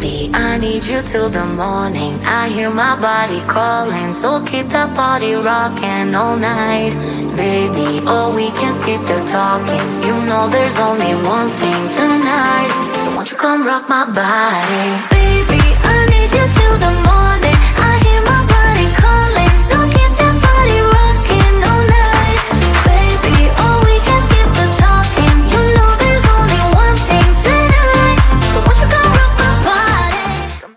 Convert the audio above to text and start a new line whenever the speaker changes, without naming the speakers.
Baby, I need you till the morning. I hear my body calling, so keep that body rocking all night. Baby, oh, we can skip the talking. You know there's only one thing tonight, so won't you come rock my body? Baby, I need you till the morning.